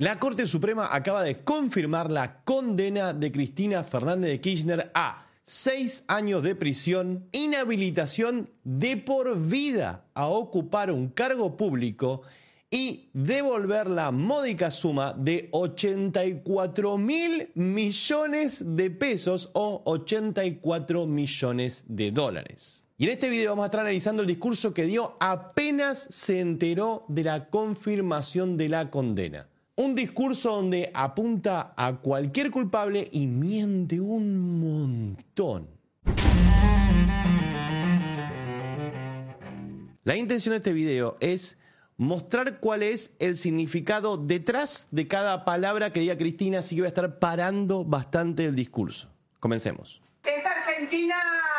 La Corte Suprema acaba de confirmar la condena de Cristina Fernández de Kirchner a 6 años de prisión, inhabilitación de por vida a ocupar un cargo público y devolver la módica suma de 84.000 millones de pesos o 84 millones de dólares. Y en este video vamos a estar analizando el discurso que dio apenas se enteró de la confirmación de la condena. Un discurso donde apunta a cualquier culpable y miente un montón. La intención de este video es mostrar cuál es el significado detrás de cada palabra que diga Cristina, así que voy a estar parando bastante el discurso. Comencemos. Esta Argentina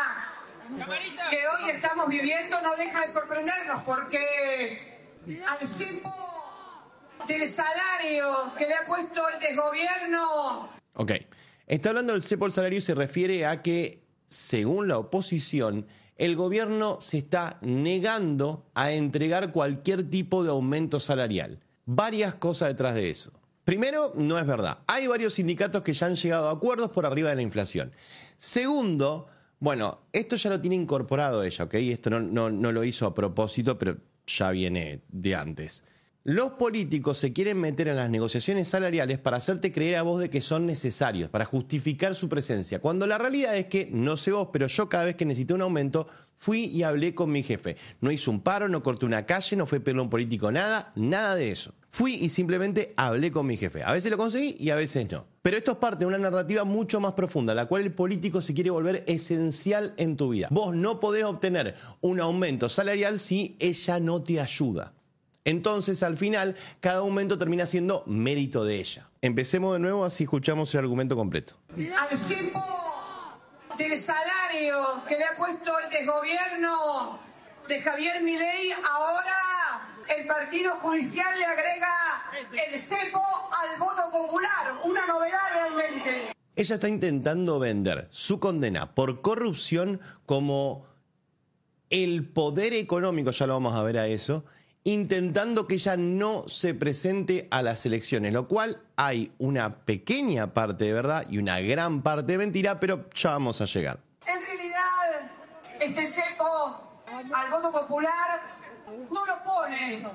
que hoy estamos viviendo no deja de sorprendernos porque al cepo del salario que le ha puesto el desgobierno. Ok, está hablando del cepo del salario y se refiere a que, según la oposición, el gobierno se está negando a entregar cualquier tipo de aumento salarial. Varias cosas detrás de eso. Primero, no es verdad. Hay varios sindicatos que ya han llegado a acuerdos por arriba de la inflación. Segundo, bueno, esto ya lo tiene incorporado ella, ¿ok? Esto no lo hizo a propósito, pero ya viene de antes. Los políticos se quieren meter en las negociaciones salariales para hacerte creer a vos de que son necesarios, para justificar su presencia. Cuando la realidad es que, no sé vos, pero yo cada vez que necesité un aumento, fui y hablé con mi jefe. No hice un paro, no corté una calle, no fue pedirle a un político nada de eso. Fui y simplemente hablé con mi jefe. A veces lo conseguí y a veces no. Pero esto es parte de una narrativa mucho más profunda, la cual el político se quiere volver esencial en tu vida. Vos no podés obtener un aumento salarial si ella no te ayuda. Entonces, al final, cada aumento termina siendo mérito de ella. Empecemos de nuevo, así escuchamos el argumento completo. Al cepo del salario que le ha puesto el desgobierno de Javier Milei, ahora el Partido Judicial le agrega el cepo al voto popular. Una novedad realmente. Ella está intentando vender su condena por corrupción como el poder económico, ya lo vamos a ver a eso, intentando que ella no se presente a las elecciones, lo cual hay una pequeña parte de verdad y una gran parte de mentira, pero ya vamos a llegar. En realidad, este cepo al voto popular no lo pone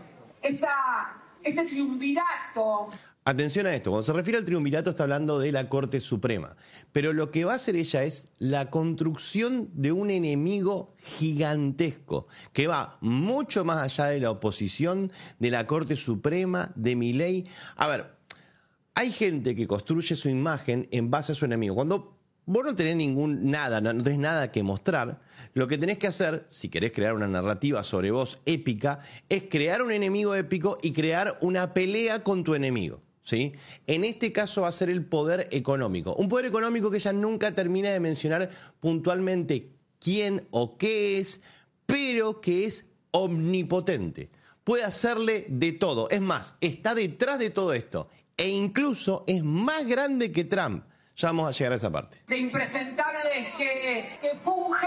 este triunvirato. Atención a esto, cuando se refiere al triunvirato está hablando de la Corte Suprema, pero lo que va a hacer ella es la construcción de un enemigo gigantesco que va mucho más allá de la oposición, de la Corte Suprema, de Milei. A ver, hay gente que construye su imagen en base a su enemigo. Cuando vos no tenés no tenés nada que mostrar, lo que tenés que hacer, si querés crear una narrativa sobre vos épica, es crear un enemigo épico y crear una pelea con tu enemigo. ¿Sí? En este caso va a ser el poder económico. Un poder económico que ella nunca termina de mencionar puntualmente quién o qué es, pero que es omnipotente. Puede hacerle de todo. Es más, está detrás de todo esto. E incluso es más grande que Trump. Ya vamos a llegar a esa parte. De impresentables que funge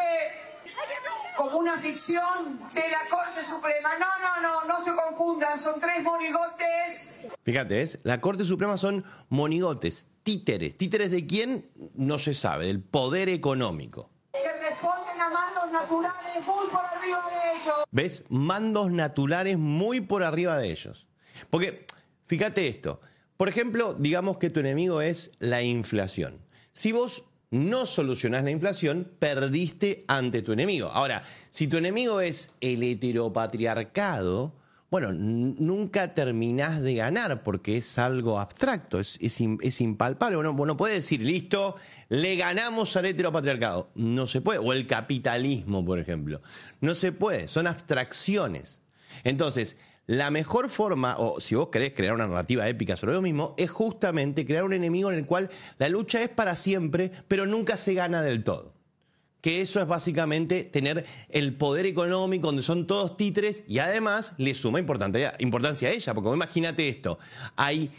como una ficción de la Corte Suprema. No se confundan, son 3 monigotes. Fíjate, la Corte Suprema son monigotes, títeres. ¿Títeres de quién? No se sabe, del poder económico. Que responden a mandos naturales muy por arriba de ellos. ¿Ves? Mandos naturales muy por arriba de ellos. Porque, fíjate esto, por ejemplo, digamos que tu enemigo es la inflación. Si vos no solucionás la inflación, perdiste ante tu enemigo. Ahora, si tu enemigo es el heteropatriarcado, bueno, nunca terminás de ganar porque es algo abstracto, es impalpable. Vos no podés decir, listo, le ganamos al heteropatriarcado. No se puede. O el capitalismo, por ejemplo. No se puede, son abstracciones. Entonces, la mejor forma, o si vos querés crear una narrativa épica sobre lo mismo, es justamente crear un enemigo en el cual la lucha es para siempre, pero nunca se gana del todo. Que eso es básicamente tener el poder económico donde son todos títeres y además le suma importancia a ella, porque imagínate esto, hay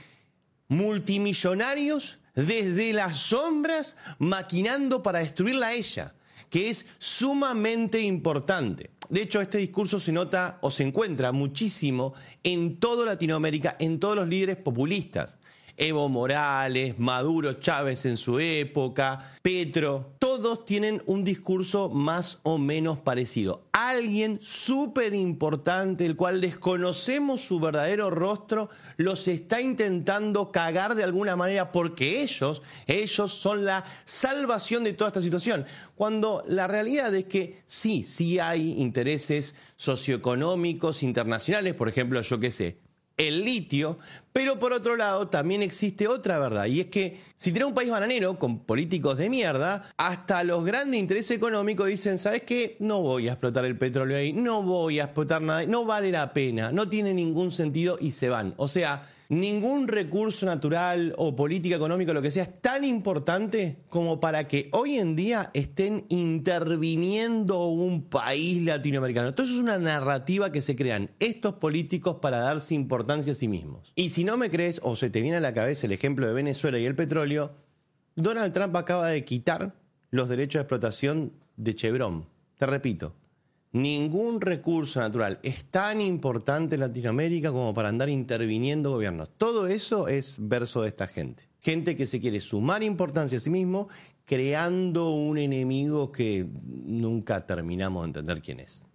multimillonarios desde las sombras maquinando para destruirla a ella. que es sumamente importante. De hecho, este discurso se nota o se encuentra muchísimo en toda Latinoamérica, en todos los líderes populistas. Evo Morales, Maduro, Chávez en su época, Petro, todos tienen un discurso más o menos parecido. Alguien súper importante, el cual desconocemos su verdadero rostro, los está intentando cagar de alguna manera porque ellos son la salvación de toda esta situación. Cuando la realidad es que sí hay intereses socioeconómicos internacionales, por ejemplo, yo qué sé, el litio, pero por otro lado también existe otra verdad, y es que si tenés un país bananero con políticos de mierda, hasta los grandes intereses económicos dicen, ¿sabes qué? No voy a explotar el petróleo ahí, no voy a explotar nada, no vale la pena, no tiene ningún sentido y se van. O sea, ningún recurso natural o política económica, lo que sea, es tan importante como para que hoy en día estén interviniendo un país latinoamericano. Entonces es una narrativa que se crean estos políticos para darse importancia a sí mismos. Y si no me crees o se te viene a la cabeza el ejemplo de Venezuela y el petróleo, Donald Trump acaba de quitar los derechos de explotación de Chevron. Te repito, ningún recurso natural es tan importante en Latinoamérica como para andar interviniendo gobiernos. Todo eso es verso de esta gente. Gente que se quiere sumar importancia a sí mismo, creando un enemigo que nunca terminamos de entender quién es.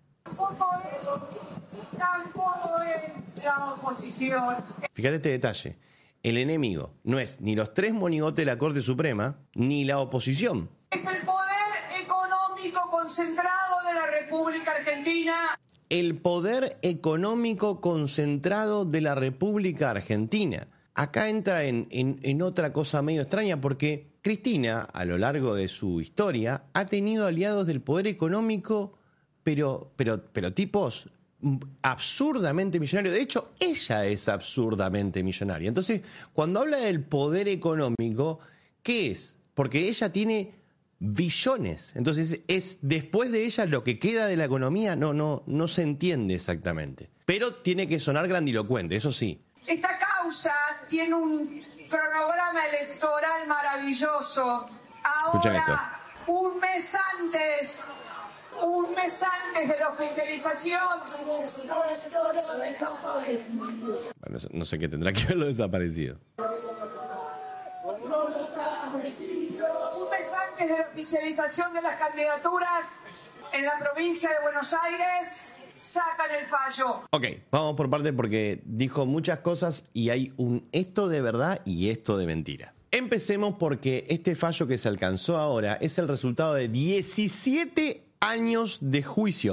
Fíjate este detalle. El enemigo no es ni los 3 monigotes de la Corte Suprema, ni la oposición. Es el poder económico concentrado de la República Argentina. El poder económico concentrado de la República Argentina. Acá entra en otra cosa medio extraña porque Cristina, a lo largo de su historia, ha tenido aliados del poder económico, pero tipos absurdamente millonarios. De hecho, ella es absurdamente millonaria. Entonces, cuando habla del poder económico, ¿qué es? Porque ella tiene billones. Entonces, es después de ella lo que queda de la economía no se entiende exactamente. Pero tiene que sonar grandilocuente, eso sí. Esta causa tiene un cronograma electoral maravilloso. Ahora, un mes antes de la oficialización. Bueno, no sé qué tendrá que ver lo desaparecido. Un mes antes de la oficialización de las candidaturas en la provincia de Buenos Aires, sacan el fallo. Ok, vamos por parte porque dijo muchas cosas y hay un esto de verdad y esto de mentira. Empecemos porque este fallo que se alcanzó ahora es el resultado de 17 años de juicio.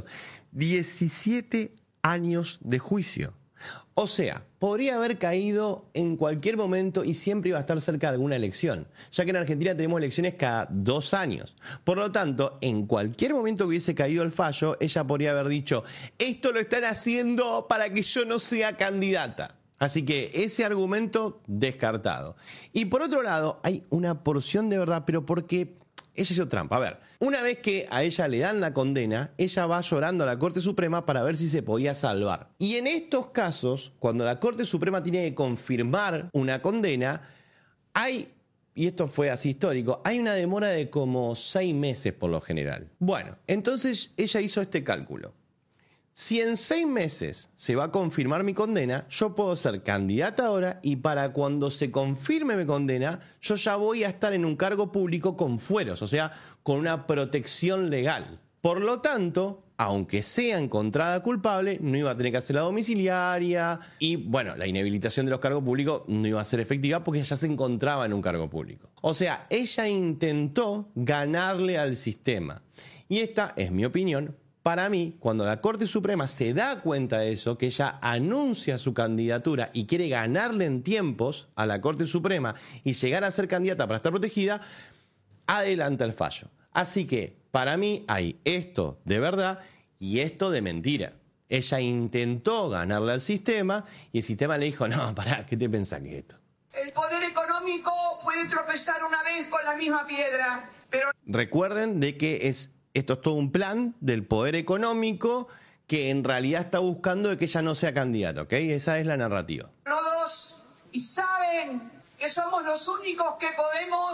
17 años de juicio. O sea, podría haber caído en cualquier momento y siempre iba a estar cerca de alguna elección, ya que en Argentina tenemos elecciones cada 2 años. Por lo tanto, en cualquier momento que hubiese caído el fallo, ella podría haber dicho, esto lo están haciendo para que yo no sea candidata. Así que ese argumento descartado. Y por otro lado, hay una porción de verdad, pero porque ella hizo trampa. A ver, una vez que a ella le dan la condena, ella va llorando a la Corte Suprema para ver si se podía salvar. Y en estos casos, cuando la Corte Suprema tiene que confirmar una condena, hay, y esto fue así histórico, hay una demora de como 6 meses por lo general. Bueno, entonces ella hizo este cálculo. Si en 6 meses se va a confirmar mi condena, yo puedo ser candidata ahora y para cuando se confirme mi condena, yo ya voy a estar en un cargo público con fueros, o sea, con una protección legal. Por lo tanto, aunque sea encontrada culpable, no iba a tener que hacer la domiciliaria y, bueno, la inhabilitación de los cargos públicos no iba a ser efectiva porque ya se encontraba en un cargo público. O sea, ella intentó ganarle al sistema. Y esta es mi opinión. Para mí, cuando la Corte Suprema se da cuenta de eso, que ella anuncia su candidatura y quiere ganarle en tiempos a la Corte Suprema y llegar a ser candidata para estar protegida, adelanta el fallo. Así que, para mí, hay esto de verdad y esto de mentira. Ella intentó ganarle al sistema y el sistema le dijo, no, pará, ¿qué te pensás que es esto? El poder económico puede tropezar una vez con la misma piedra, pero... Recuerden de que esto es todo un plan del poder económico que en realidad está buscando de que ella no sea candidata, ¿ok? Esa es la narrativa. Todos y saben que somos los únicos que podemos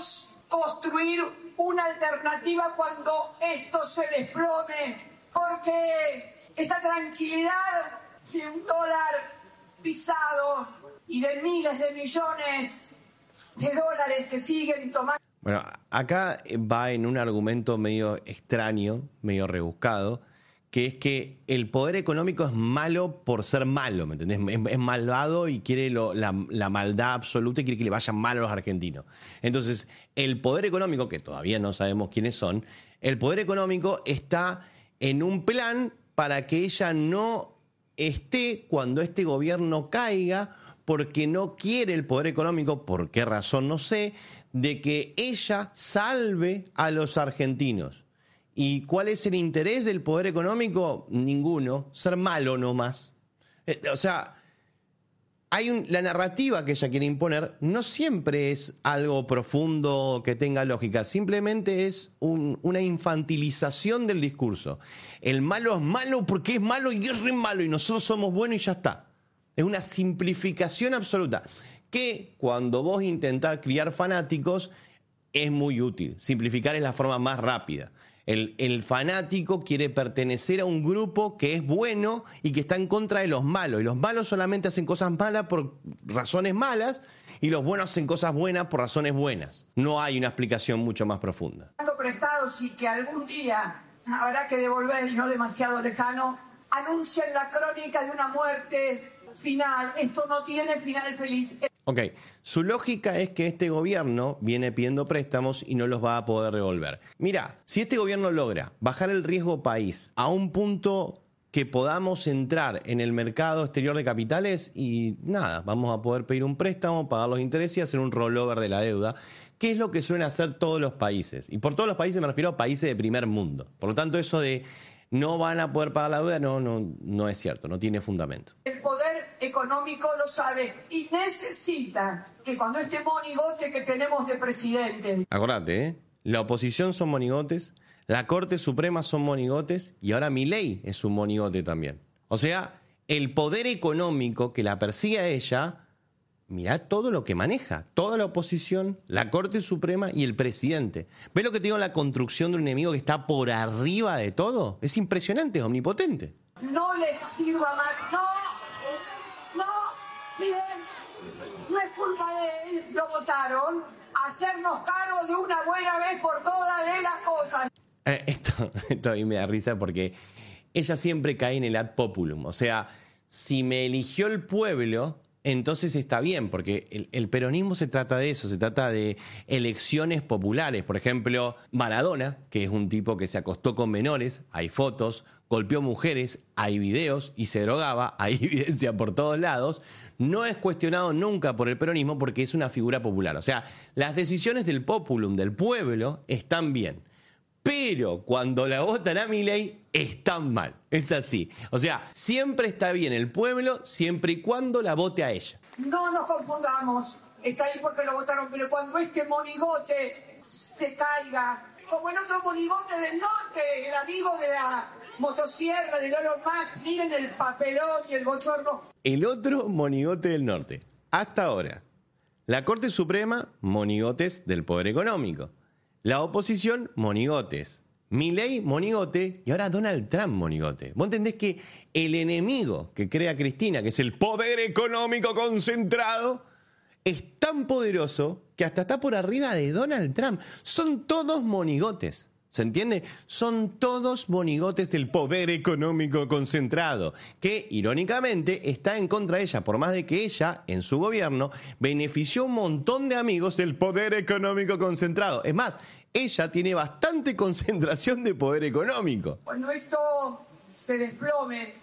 construir una alternativa cuando esto se desplome, porque esta tranquilidad de un dólar pisado y de miles de millones de dólares que siguen tomando. Bueno, acá va en un argumento medio extraño, medio rebuscado, que es que el poder económico es malo por ser malo, ¿me entendés? Es malvado y quiere la maldad absoluta y quiere que le vayan mal a los argentinos. Entonces, el poder económico, que todavía no sabemos quiénes son, el poder económico está en un plan para que ella no esté cuando este gobierno caiga, porque no quiere el poder económico, por qué razón no sé, de que ella salve a los argentinos. ¿Y cuál es el interés del poder económico? Ninguno, ser malo nomás. O sea, la narrativa que ella quiere imponer no siempre es algo profundo que tenga lógica, simplemente es una infantilización del discurso. El malo es malo porque es malo y es re malo y nosotros somos buenos y ya está. Es una simplificación absoluta que cuando vos intentás criar fanáticos es muy útil. Simplificar es la forma más rápida. El fanático quiere pertenecer a un grupo que es bueno y que está en contra de los malos. Y los malos solamente hacen cosas malas por razones malas y los buenos hacen cosas buenas por razones buenas. No hay una explicación mucho más profunda. Prestados y que algún día habrá que devolver y no demasiado lejano, anuncian la crónica de una muerte final. Esto no tiene final feliz. Ok, su lógica es que este gobierno viene pidiendo préstamos y no los va a poder devolver. Mira, si este gobierno logra bajar el riesgo país a un punto que podamos entrar en el mercado exterior de capitales y nada, vamos a poder pedir un préstamo, pagar los intereses y hacer un rollover de la deuda, que es lo que suelen hacer todos los países. Y por todos los países me refiero a países de primer mundo. Por lo tanto, eso de no van a poder pagar la deuda no es cierto, no tiene fundamento. El poder económico lo sabe y necesita que cuando este monigote que tenemos de presidente... Acordate, la oposición son monigotes, la Corte Suprema son monigotes y ahora Milei es un monigote también. O sea, el poder económico que la persigue a ella, mirá todo lo que maneja, toda la oposición, la Corte Suprema y el presidente. ¿Ves lo que te digo, la construcción de un enemigo que está por arriba de todo? Es impresionante, es omnipotente. No les sirva más, miren, no es culpa de él, lo votaron, hacernos cargo de una buena vez por todas de las cosas. Esto a mí me da risa porque ella siempre cae en el ad populum. O sea, si me eligió el pueblo, entonces está bien, porque el peronismo se trata de eso, se trata de elecciones populares. Por ejemplo, Maradona, que es un tipo que se acostó con menores, hay fotos, golpeó mujeres, hay videos y se drogaba, hay evidencia por todos lados. No es cuestionado nunca por el peronismo porque es una figura popular. O sea, las decisiones del populum, del pueblo, están bien. Pero cuando la votan a Milei, están mal. Es así. O sea, siempre está bien el pueblo, siempre y cuando la vote a ella. No nos confundamos. Está ahí porque lo votaron, pero cuando este monigote se caiga, como el otro monigote del norte, el amigo de la motosierra de Lolo Max, miren el papelón y el bochorno. El otro monigote del norte. Hasta ahora, la Corte Suprema, monigotes del poder económico. La oposición, monigotes. Milei, monigote. Y ahora Donald Trump, monigote. ¿Vos entendés que el enemigo que crea Cristina, que es el poder económico concentrado, es tan poderoso que hasta está por arriba de Donald Trump? Son todos monigotes. ¿Se entiende? Son todos monigotes del poder económico concentrado, que irónicamente está en contra de ella, por más de que ella, en su gobierno, benefició un montón de amigos del poder económico concentrado. Es más, ella tiene bastante concentración de poder económico. Cuando esto se desplome,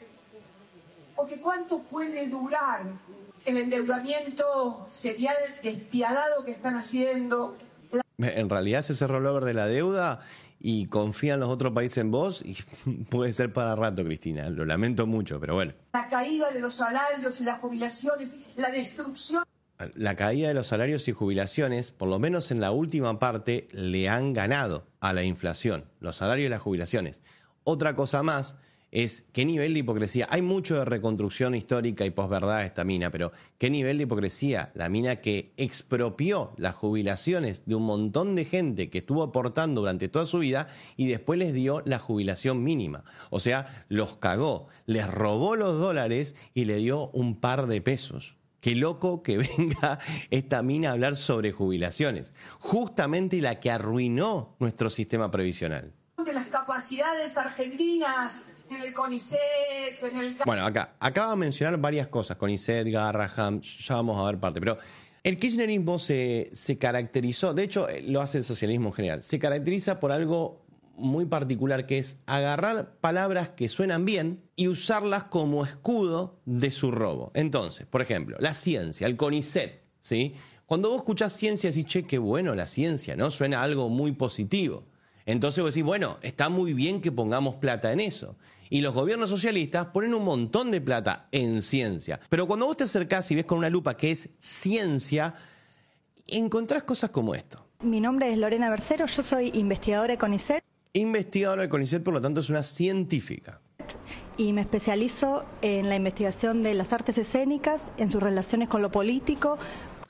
porque ¿cuánto puede durar el endeudamiento serial despiadado que están haciendo? En realidad se cerró el rollover de la deuda y confían los otros países en vos y puede ser para rato, Cristina. Lo lamento mucho, pero bueno. La caída de los salarios y las jubilaciones, la destrucción. La caída de los salarios y jubilaciones, por lo menos en la última parte, le han ganado a la inflación, los salarios y las jubilaciones. Otra cosa más es qué nivel de hipocresía. Hay mucho de reconstrucción histórica y posverdad de esta mina, pero qué nivel de hipocresía. La mina que expropió las jubilaciones de un montón de gente que estuvo aportando durante toda su vida y después les dio la jubilación mínima. O sea, los cagó, les robó los dólares y le dio un par de pesos. Qué loco que venga esta mina a hablar sobre jubilaciones. Justamente la que arruinó nuestro sistema previsional. De las capacidades argentinas en el CONICET, en el... Bueno, acaba de mencionar varias cosas, CONICET, Garrahan, ya vamos a ver parte, pero el kirchnerismo se caracterizó, de hecho lo hace el socialismo en general, se caracteriza por algo muy particular que es agarrar palabras que suenan bien y usarlas como escudo de su robo. Entonces, por ejemplo, la ciencia, el CONICET, ¿sí? Cuando vos escuchás ciencia decís, che, qué bueno la ciencia, ¿no? Suena algo muy positivo. Entonces vos decís, bueno, está muy bien que pongamos plata en eso. Y los gobiernos socialistas ponen un montón de plata en ciencia. Pero cuando vos te acercás y ves con una lupa que es ciencia, encontrás cosas como esto. Mi nombre es Lorena Bercero, yo soy investigadora de CONICET. Investigadora del CONICET, por lo tanto, es una científica. Y me especializo en la investigación de las artes escénicas, en sus relaciones con lo político,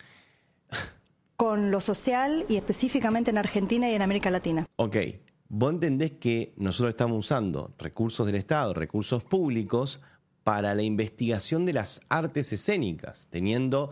con lo social y específicamente en Argentina y en América Latina. Ok, vos entendés que nosotros estamos usando recursos del Estado, recursos públicos, para la investigación de las artes escénicas, teniendo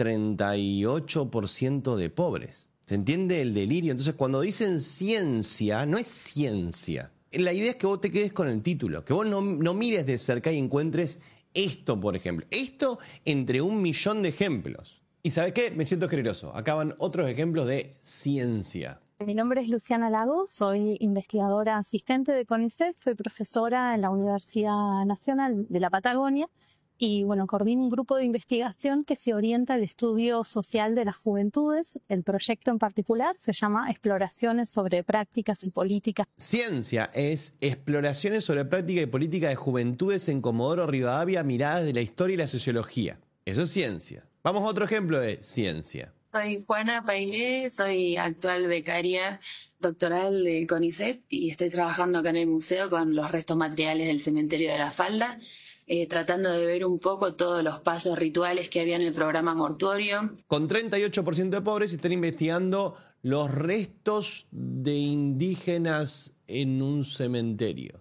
38% de pobres. ¿Se entiende el delirio? Entonces, cuando dicen ciencia, no es ciencia. La idea es que vos te quedes con el título, que vos no mires de cerca y encuentres esto, por ejemplo. Esto entre 1.000.000 de ejemplos. ¿Y sabes qué? Me siento generoso. Acá van otros ejemplos de ciencia. Mi nombre es Luciana Lago, soy investigadora asistente de CONICET, soy profesora en la Universidad Nacional de la Patagonia y bueno, coordino un grupo de investigación que se orienta al estudio social de las juventudes. El proyecto en particular se llama Exploraciones sobre prácticas y políticas. Ciencia es Exploraciones sobre práctica y política de juventudes en Comodoro Rivadavia, miradas de la historia y la sociología. Eso es ciencia. Vamos a otro ejemplo de ciencia. Soy Juana Painé, soy actual becaria doctoral de CONICET y estoy trabajando acá en el museo con los restos materiales del cementerio de La Falda, tratando de ver un poco todos los pasos rituales que había en el programa mortuorio. Con 38% de pobres están investigando los restos de indígenas en un cementerio.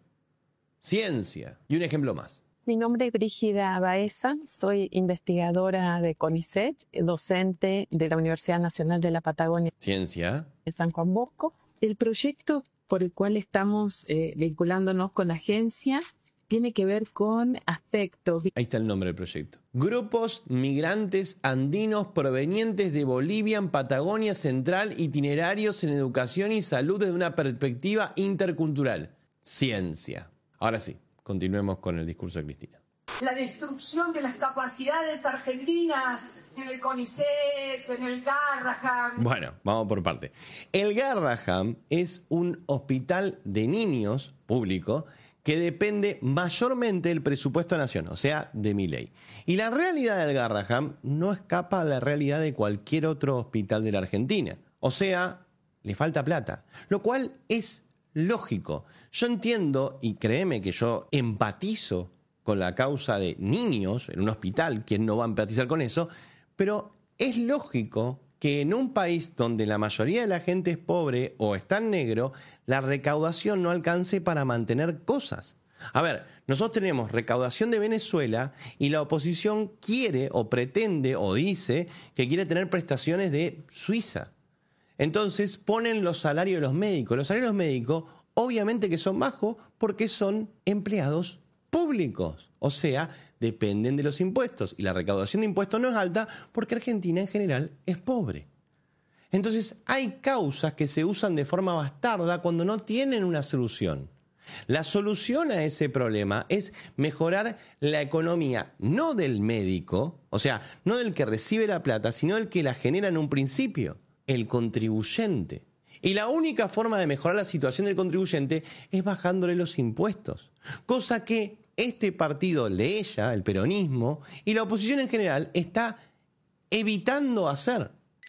Ciencia. Y un ejemplo más. Mi nombre es Brígida Baeza, soy investigadora de CONICET, docente de la Universidad Nacional de la Patagonia. Ciencia. De San Juan Bosco. El proyecto por el cual estamos vinculándonos con la agencia tiene que ver con aspectos. Ahí está el nombre del proyecto. Grupos migrantes andinos provenientes de Bolivia en Patagonia Central, itinerarios en educación y salud desde una perspectiva intercultural. Ciencia. Ahora sí. Continuemos con el discurso de Cristina. La destrucción de las capacidades argentinas en el CONICET, en el Garrahan. Bueno, vamos por parte. El Garrahan es un hospital de niños público que depende mayormente del presupuesto de Nación, o sea, de Milei. Y la realidad del Garrahan no escapa a la realidad de cualquier otro hospital de la Argentina. O sea, le falta plata, lo cual es lógico. Yo entiendo, y créeme que yo empatizo con la causa de niños en un hospital, ¿quién no va a empatizar con eso? Pero es lógico que en un país donde la mayoría de la gente es pobre o está en negro, la recaudación no alcance para mantener cosas. A ver, nosotros tenemos recaudación de Venezuela y la oposición quiere o pretende o dice que quiere tener prestaciones de Suiza. Entonces ponen los salarios de los médicos. Los salarios de los médicos obviamente que son bajos porque son empleados públicos. O sea, dependen de los impuestos. Y la recaudación de impuestos no es alta porque Argentina en general es pobre. Entonces hay causas que se usan de forma bastarda cuando no tienen una solución. La solución a ese problema es mejorar la economía, no del médico, o sea, no del que recibe la plata, sino del que la genera en un principio. El contribuyente. Y la única forma de mejorar la situación del contribuyente es bajándole los impuestos. Cosa que este partido, el peronismo, y la oposición en general está evitando hacer.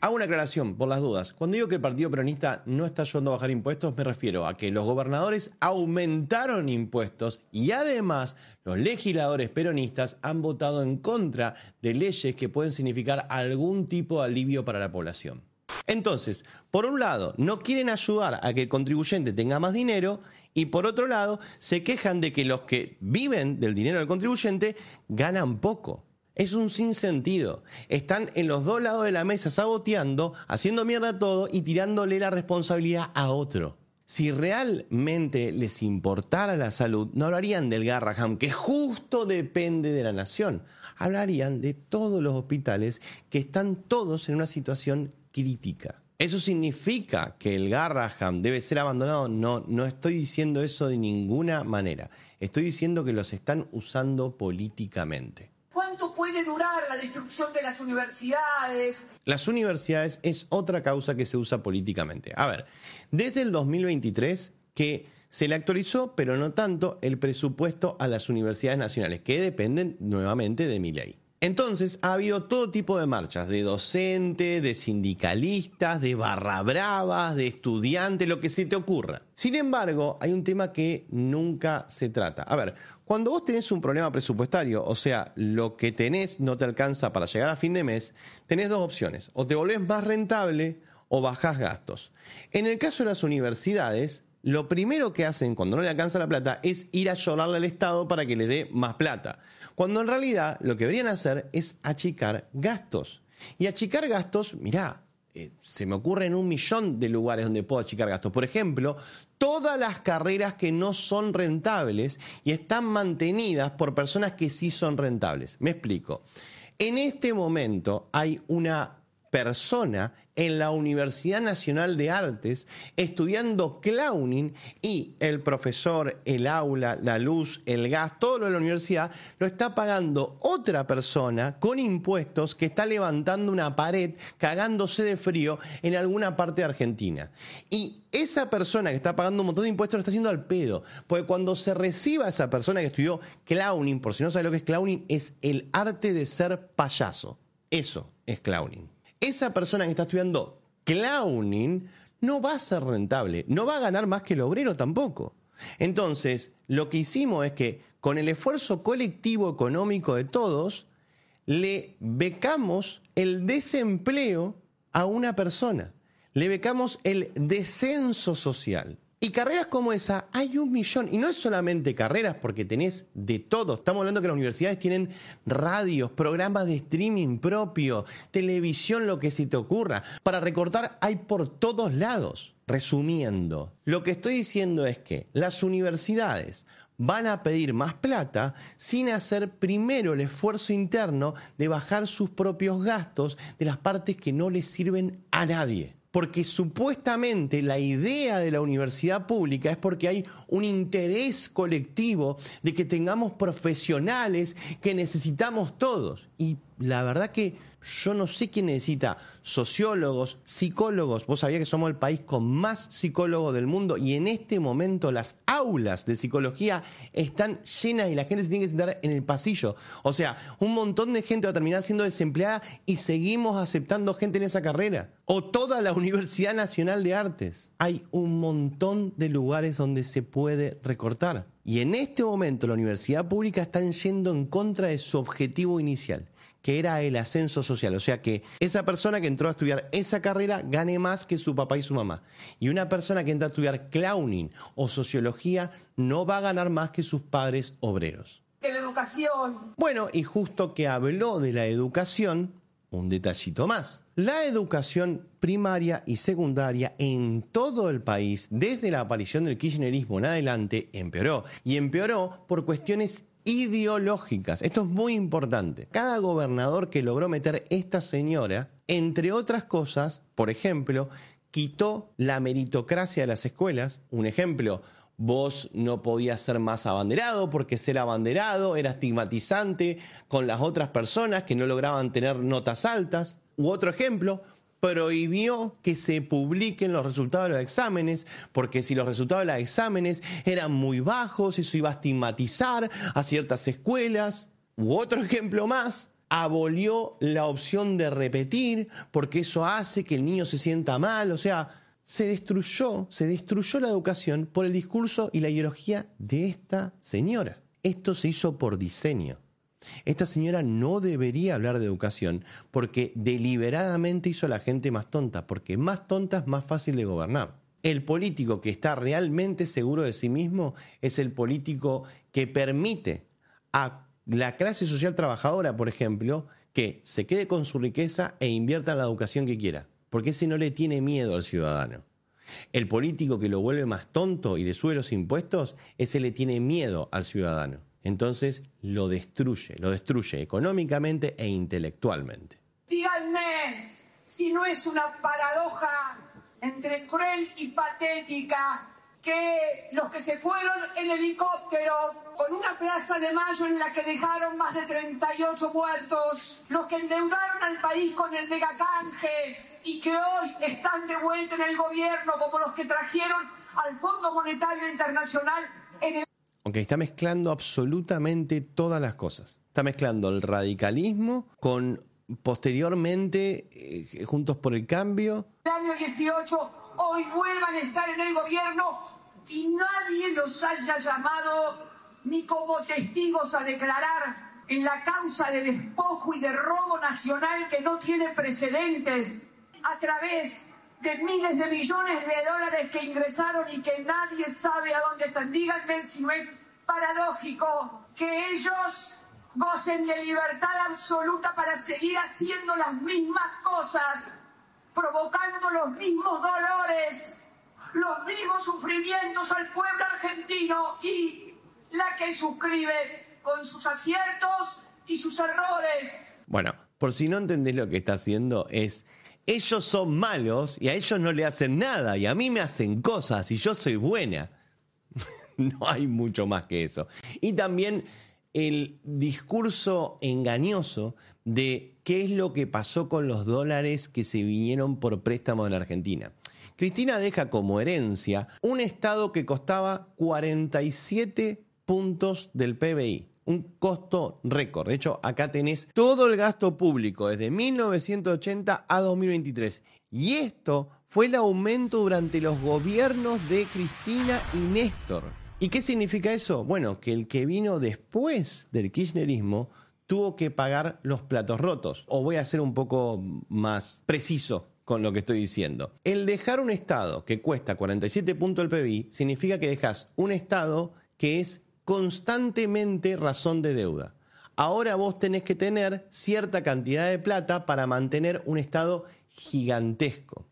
Hago una aclaración por las dudas. Cuando digo que el Partido Peronista no está ayudando a bajar impuestos, me refiero a que los gobernadores aumentaron impuestos y además los legisladores peronistas han votado en contra de leyes que pueden significar algún tipo de alivio para la población. Entonces, por un lado, no quieren ayudar a que el contribuyente tenga más dinero y por otro lado, se quejan de que los que viven del dinero del contribuyente ganan poco. Es un sinsentido. Están en los dos lados de la mesa saboteando, haciendo mierda todo y tirándole la responsabilidad a otro. Si realmente les importara la salud, no hablarían del Garrahan, que justo depende de la nación. Hablarían de todos los hospitales que están todos en una situación crítica. ¿Eso significa que el Garrahan debe ser abandonado? No estoy diciendo eso de ninguna manera. Estoy diciendo que los están usando políticamente. ¿Cuánto puede durar la destrucción de las universidades? Las universidades es otra causa que se usa políticamente. A ver, desde el 2023 que se le actualizó, pero no tanto, el presupuesto a las universidades nacionales, que dependen nuevamente de Milei. Entonces ha habido todo tipo de marchas, de docentes, de sindicalistas, de barra bravas, de estudiantes, lo que se te ocurra. Sin embargo, hay un tema que nunca se trata. A ver, cuando vos tenés un problema presupuestario, o sea, lo que tenés no te alcanza para llegar a fin de mes, tenés dos opciones. O te volvés más rentable o bajás gastos. En el caso de las universidades, lo primero que hacen cuando no le alcanza la plata es ir a llorarle al Estado para que le dé más plata. Cuando en realidad lo que deberían hacer es achicar gastos. Y achicar gastos, mirá, se me ocurre en 1.000.000 de lugares donde puedo achicar gastos. Por ejemplo, todas las carreras que no son rentables y están mantenidas por personas que sí son rentables. Me explico. En este momento hay una persona en la Universidad Nacional de Artes estudiando clowning y el profesor, el aula, la luz, el gas, todo lo de la universidad lo está pagando otra persona con impuestos que está levantando una pared cagándose de frío en alguna parte de Argentina. Y esa persona que está pagando un montón de impuestos lo está haciendo al pedo, porque cuando se reciba esa persona que estudió clowning, por si no sabe lo que es clowning, es el arte de ser payaso. Eso es clowning. Esa persona que está estudiando clowning no va a ser rentable, no va a ganar más que el obrero tampoco. Entonces, lo que hicimos es que con el esfuerzo colectivo económico de todos, le becamos el desempleo a una persona, le becamos el descenso social. Y carreras como esa hay 1.000.000. Y no es solamente carreras, porque tenés de todo. Estamos hablando que las universidades tienen radios, programas de streaming propio, televisión, lo que se te ocurra. Para recortar hay por todos lados. Resumiendo, lo que estoy diciendo es que las universidades van a pedir más plata sin hacer primero el esfuerzo interno de bajar sus propios gastos de las partes que no les sirven a nadie. Porque supuestamente la idea de la universidad pública es porque hay un interés colectivo de que tengamos profesionales que necesitamos todos. Y la verdad que yo no sé quién necesita sociólogos, psicólogos. Vos sabías que somos el país con más psicólogos del mundo y en este momento las aulas de psicología están llenas y la gente se tiene que sentar en el pasillo. O sea, un montón de gente va a terminar siendo desempleada y seguimos aceptando gente en esa carrera. O toda la Universidad Nacional de Artes. Hay un montón de lugares donde se puede recortar. Y en este momento la universidad pública está yendo en contra de su objetivo inicial, que era el ascenso social. O sea, que esa persona que entró a estudiar esa carrera gane más que su papá y su mamá. Y una persona que entra a estudiar clowning o sociología no va a ganar más que sus padres obreros. De la educación. Bueno, y justo que habló de la educación, un detallito más. La educación primaria y secundaria en todo el país, desde la aparición del kirchnerismo en adelante, empeoró. Y empeoró por cuestiones ideológicas. Esto es muy importante. Cada gobernador que logró meter esta señora, entre otras cosas, por ejemplo, quitó la meritocracia de las escuelas. Un ejemplo, vos no podías ser más abanderado porque ser abanderado era estigmatizante con las otras personas que no lograban tener notas altas. U otro ejemplo, prohibió que se publiquen los resultados de los exámenes, porque si los resultados de los exámenes eran muy bajos, eso iba a estigmatizar a ciertas escuelas. U otro ejemplo más, abolió la opción de repetir porque eso hace que el niño se sienta mal. O sea, se destruyó la educación por el discurso y la ideología de esta señora. Esto se hizo por diseño. Esta señora no debería hablar de educación porque deliberadamente hizo a la gente más tonta, porque más tonta es más fácil de gobernar. El político que está realmente seguro de sí mismo es el político que permite a la clase social trabajadora, por ejemplo, que se quede con su riqueza e invierta en la educación que quiera, porque ese no le tiene miedo al ciudadano. El político que lo vuelve más tonto y le sube los impuestos, ese le tiene miedo al ciudadano. Entonces lo destruye económicamente e intelectualmente. Díganme si no es una paradoja entre cruel y patética que los que se fueron en helicóptero con una Plaza de Mayo en la que dejaron más de 38 muertos, los que endeudaron al país con el megacanje y que hoy están de vuelta en el gobierno como los que trajeron al Fondo Monetario Internacional en el... Aunque está mezclando absolutamente todas las cosas. Está mezclando el radicalismo con posteriormente Juntos por el Cambio. El año 18 hoy vuelvan a estar en el gobierno y nadie los haya llamado ni como testigos a declarar en la causa de despojo y de robo nacional que no tiene precedentes a través de miles de millones de dólares que ingresaron y que nadie sabe a dónde están. Díganme si no es paradójico que ellos gocen de libertad absoluta para seguir haciendo las mismas cosas, provocando los mismos dolores, los mismos sufrimientos al pueblo argentino y la que suscribe con sus aciertos y sus errores. Bueno, por si no entendés lo que está haciendo es... Ellos son malos y a ellos no le hacen nada y a mí me hacen cosas y yo soy buena. No hay mucho más que eso. Y también el discurso engañoso de qué es lo que pasó con los dólares que se vinieron por préstamo de la Argentina. Cristina deja como herencia un Estado que costaba 47 puntos del PBI. Un costo récord. De hecho, acá tenés todo el gasto público desde 1980 a 2023. Y esto fue el aumento durante los gobiernos de Cristina y Néstor. ¿Y qué significa eso? Bueno, que el que vino después del kirchnerismo tuvo que pagar los platos rotos. O voy a ser un poco más preciso con lo que estoy diciendo. El dejar un Estado que cuesta 47 puntos del PBI significa que dejas un Estado que es constantemente razón de deuda. Ahora vos tenés que tener cierta cantidad de plata para mantener un Estado gigantesco.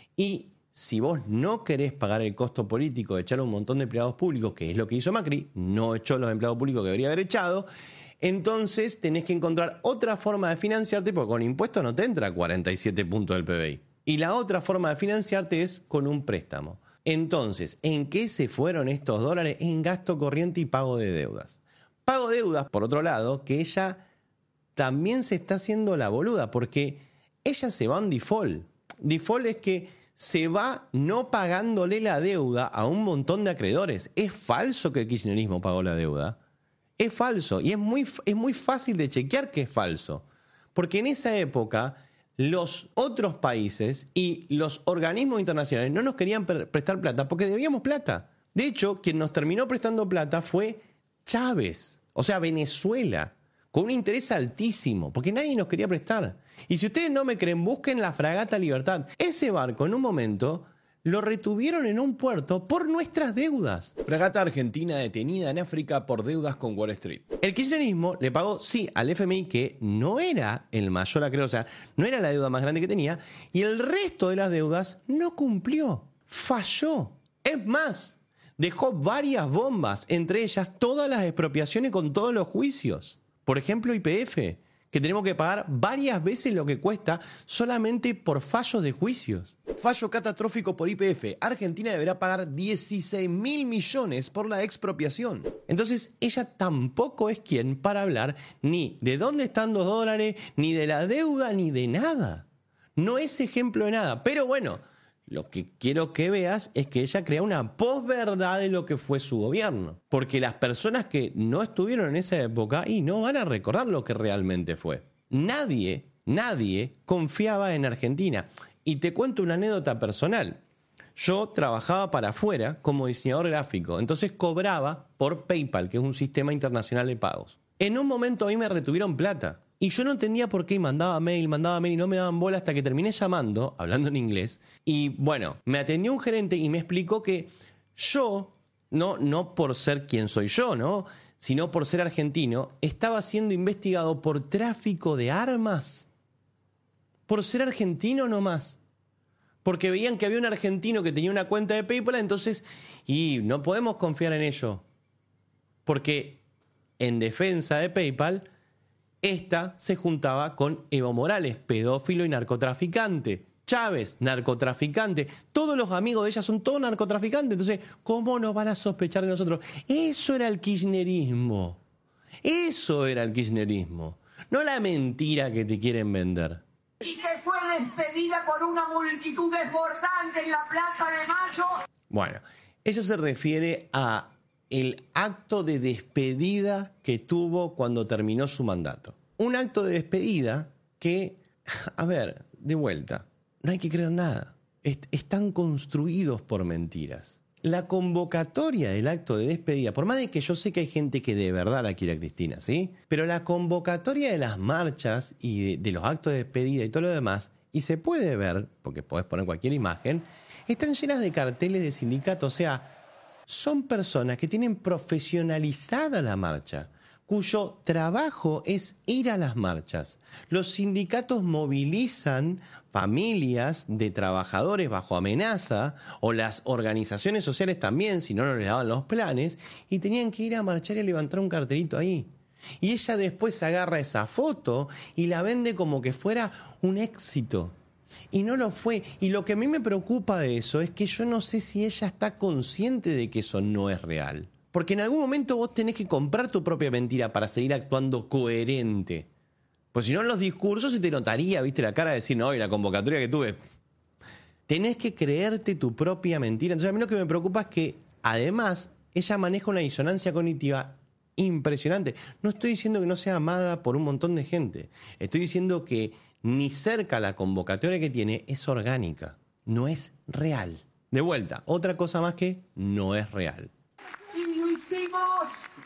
Y si vos no querés pagar el costo político de echar a un montón de empleados públicos, que es lo que hizo Macri, no echó los empleados públicos que debería haber echado, entonces tenés que encontrar otra forma de financiarte, porque con impuestos no te entra 47 puntos del PBI. Y la otra forma de financiarte es con un préstamo. Entonces, ¿en qué se fueron estos dólares? En gasto corriente y pago de deudas. Pago de deudas, por otro lado, que ella también se está haciendo la boluda, porque ella se va a un default. Default es que se va no pagándole la deuda a un montón de acreedores. Es falso que el kirchnerismo pagó la deuda. Es falso. Y es muy fácil de chequear que es falso. Porque en esa época los otros países y los organismos internacionales no nos querían prestar plata porque debíamos plata. De hecho, quien nos terminó prestando plata fue Chávez, o sea, Venezuela, con un interés altísimo, porque nadie nos quería prestar. Y si ustedes no me creen, busquen la fragata Libertad. Ese barco en un momento lo retuvieron en un puerto por nuestras deudas. Fragata argentina detenida en África por deudas con Wall Street. El kirchnerismo le pagó, sí, al FMI, que no era el mayor acreedor, o sea, no era la deuda más grande que tenía, y el resto de las deudas no cumplió, falló. Es más, dejó varias bombas, entre ellas todas las expropiaciones con todos los juicios. Por ejemplo, YPF, que tenemos que pagar varias veces lo que cuesta solamente por fallos de juicios. Fallo catastrófico por YPF. Argentina deberá pagar 16.000 millones por la expropiación. Entonces, ella tampoco es quien para hablar ni de dónde están los dólares, ni de la deuda, ni de nada. No es ejemplo de nada. Pero bueno, lo que quiero que veas es que ella crea una posverdad de lo que fue su gobierno. Porque las personas que no estuvieron en esa época y no van a recordar lo que realmente fue. nadie confiaba en Argentina. Y te cuento una anécdota personal. Yo trabajaba para afuera como diseñador gráfico, entonces cobraba por PayPal, que es un sistema internacional de pagos. En un momento a mí me retuvieron plata y yo no entendía por qué, y mandaba mail y no me daban bola hasta que terminé llamando, hablando en inglés, y bueno, me atendió un gerente y me explicó que yo, no por ser quien soy yo, ¿no?, sino por ser argentino, estaba siendo investigado por tráfico de armas. Por ser argentino nomás. Porque veían que había un argentino que tenía una cuenta de PayPal, entonces, y no podemos confiar en ello. Porque en defensa de PayPal, esta se juntaba con Evo Morales, pedófilo y narcotraficante. Chávez, narcotraficante. Todos los amigos de ella son todos narcotraficantes. Entonces, ¿cómo nos van a sospechar de nosotros? Eso era el kirchnerismo. Eso era el kirchnerismo. No la mentira que te quieren vender. Y que fue despedida por una multitud desbordante en la Plaza de Mayo. Bueno, ella se refiere a el acto de despedida que tuvo cuando terminó su mandato. Un acto de despedida que, a ver, de vuelta, no hay que creer nada. Están construidos por mentiras. La convocatoria del acto de despedida, por más de que yo sé que hay gente que de verdad la quiere a Cristina, ¿sí? Pero la convocatoria de las marchas y de los actos de despedida y todo lo demás, y se puede ver, porque podés poner cualquier imagen, están llenas de carteles de sindicatos. O sea, son personas que tienen profesionalizada la marcha, cuyo trabajo es ir a las marchas. Los sindicatos movilizan familias de trabajadores bajo amenaza, o las organizaciones sociales también, si no, no les daban los planes, y tenían que ir a marchar y levantar un cartelito ahí. Y ella después agarra esa foto y la vende como que fuera un éxito. Y no lo fue. Y lo que a mí me preocupa de eso es que yo no sé si ella está consciente de que eso no es real. Porque en algún momento vos tenés que comprar tu propia mentira para seguir actuando coherente. Pues si no, en los discursos se te notaría, viste, la cara de decir, no, y la convocatoria que tuve. Tenés que creerte tu propia mentira. Entonces a mí lo que me preocupa es que, además, ella maneja una disonancia cognitiva impresionante. No estoy diciendo que no sea amada por un montón de gente. Estoy diciendo que ni cerca la convocatoria que tiene es orgánica. No es real. De vuelta, otra cosa más que no es real. Y lo hicimos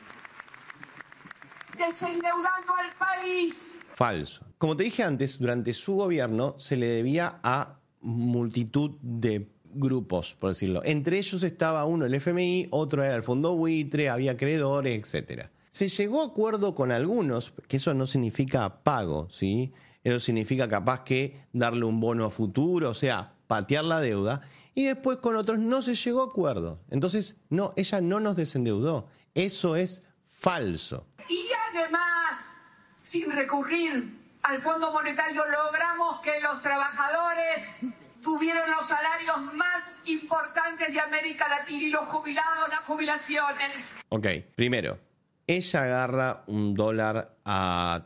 desendeudando al país. Falso. Como te dije antes, durante su gobierno se le debía a multitud de grupos, por decirlo. Entre ellos estaba uno el FMI, otro era el Fondo Buitre, había acreedores, etc. Se llegó a acuerdo con algunos, que eso no significa pago, ¿sí? Eso significa capaz que darle un bono a futuro, o sea, patear la deuda, y después con otros no se llegó a acuerdo. Entonces, no, ella no nos desendeudó. Eso es falso. Y además, sin recurrir al Fondo Monetario, logramos que los trabajadores tuvieron los salarios más importantes de América Latina y los jubilados las jubilaciones. Ok, primero, ella agarra un dólar a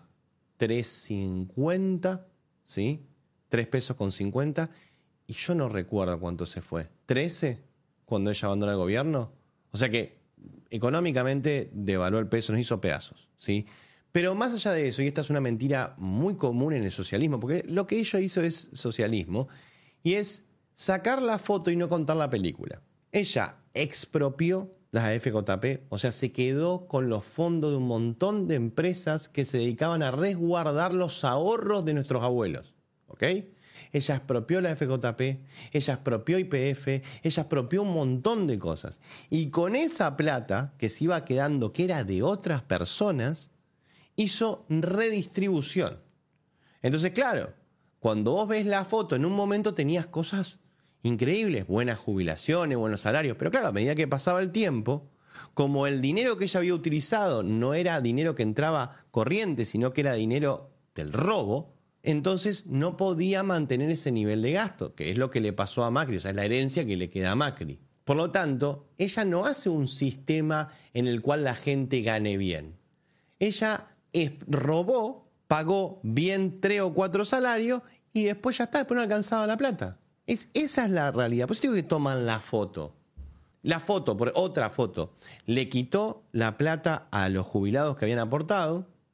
3.50, ¿sí? 3 pesos con 50, y yo no recuerdo cuánto se fue. ¿13 cuando ella abandonó el gobierno? O sea que económicamente devaluó el peso, nos hizo pedazos, ¿sí? Pero más allá de eso, y esta es una mentira muy común en el socialismo, porque lo que ella hizo es socialismo, y es sacar la foto y no contar la película. Ella expropió las AFJP, o sea, se quedó con los fondos de un montón de empresas que se dedicaban a resguardar los ahorros de nuestros abuelos, ¿ok? Ella expropió la FJP, ella expropió YPF, ella expropió un montón de cosas. Y con esa plata que se iba quedando, que era de otras personas, hizo redistribución. Entonces, claro, cuando vos ves la foto, en un momento tenías cosas increíbles, buenas jubilaciones, buenos salarios, pero claro, a medida que pasaba el tiempo, como el dinero que ella había utilizado no era dinero que entraba corriente, sino que era dinero del robo, entonces no podía mantener ese nivel de gasto, que es lo que le pasó a Macri, o sea, es la herencia que le queda a Macri. Por lo tanto, ella no hace un sistema en el cual la gente gane bien. Ella robó, pagó bien 3 o 4 salarios y después ya está, después no alcanzaba la plata. Esa es la realidad. Por eso digo que toman la foto. La foto, otra foto, le quitó la plata a los jubilados que habían aportado,